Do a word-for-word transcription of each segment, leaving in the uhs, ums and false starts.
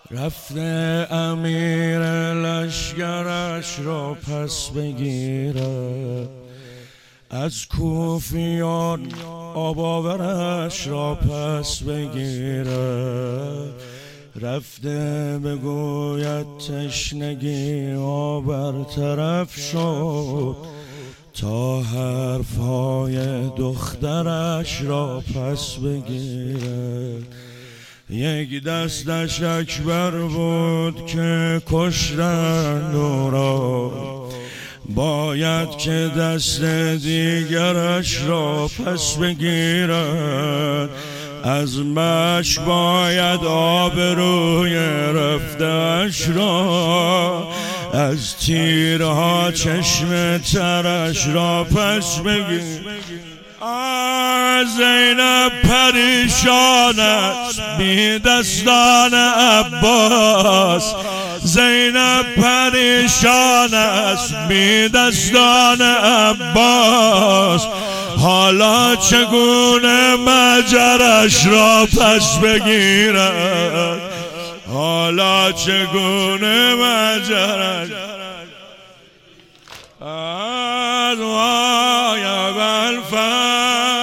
رفته امیر لشگرش را پس بگیرد، از کوفیان آباورش را پس بگیرد. رفته بگوید تشنگی آبر طرف شد، تا حرفهای دخترش را پس بگیرد. یک دستش اکبر بود که کشتند او را، باید که دست دیگرش را پس بگیرد. از مشک باید آبروی رفته‌اش را، از تیرها چشم ترش را پس بگیرد. زینب پریشان است بی دستان عباس، زینب پریشان است بی دستان عباس. حالا چگونه مجرش را پس بگیرد، حالا چگونه مجرش از وای بلفر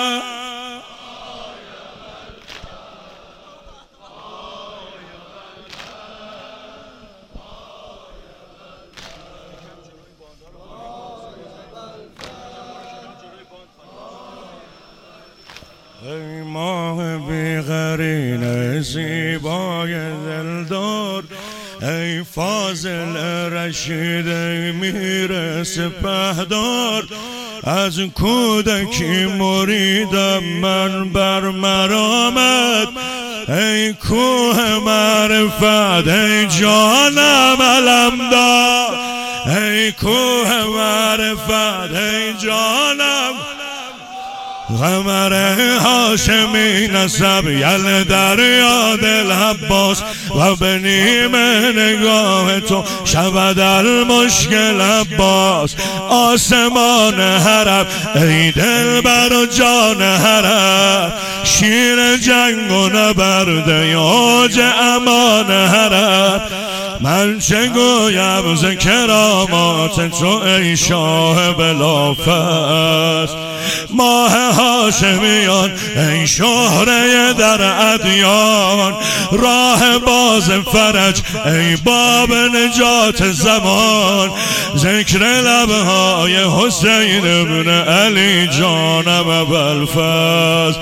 ای ماه بی قرین زیبای دلدار، ای فاضل رشید ای میر سپهدار. از کودکی مریدم من بر مرامت، ای کوه معرفت ای جانم علمدار، ای کوه معرفت ای جانم. قمر هاشمی نسب یل دریا دل عباس، و به نیمه نگاه تو شود المشکل عباس. آسمان حرم ای دلبر و جان حرم، شیر جنگ و نبرد اوج امان حرم. من چه گویم ز کرامات تو ای شاه بلافصل، ماه هاشمیان ای شهره در ادیان. راه باز فرج ای باب نجات زمان، ذکر لبهای حسین ابن علی جانم ابوالفضل.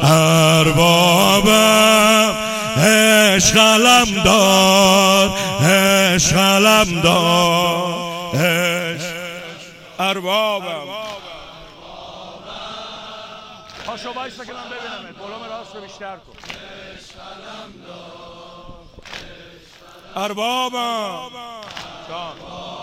اربابم عشق علمدار، عشق علمدار، اربابم. پاشو بایستا که من ببینمت، بلوم راست رو بیشتر کن. اربابم جان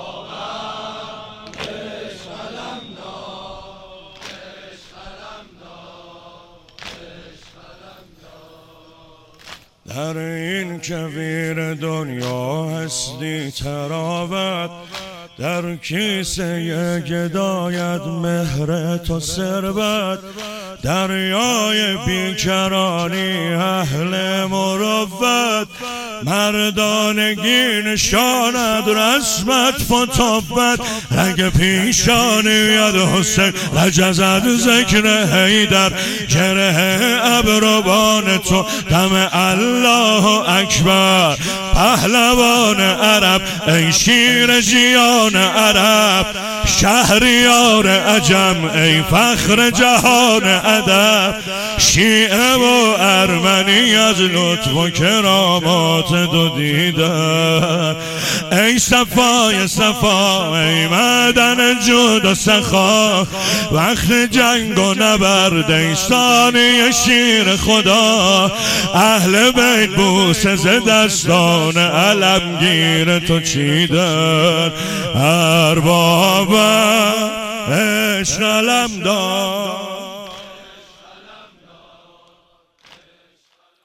در این کویر دنیا هستی تراوت، در کیسه گدایت مهر تو ثروت. دریای بیکرانی اهل مروت، مردانگی نشاند رسمت فتوت. رگ پیشانی ید حسین رجزد ذکر حیدر، گره ابروان تو دم الله اکبر. پهلوان عرب ای شیر جیان عرب، شهریار عجم ای فخر جهان ادب. شیعه و ارمنی از لطف و کرامات دو دیدن، ای صفای صفا ای معدن جود و سخا. وقت جنگ و نبرد ای ثانی شیر خدا، اهل بیت بوسه ز دستان علمگیر تو چیدن. اربابم عشق علمدار.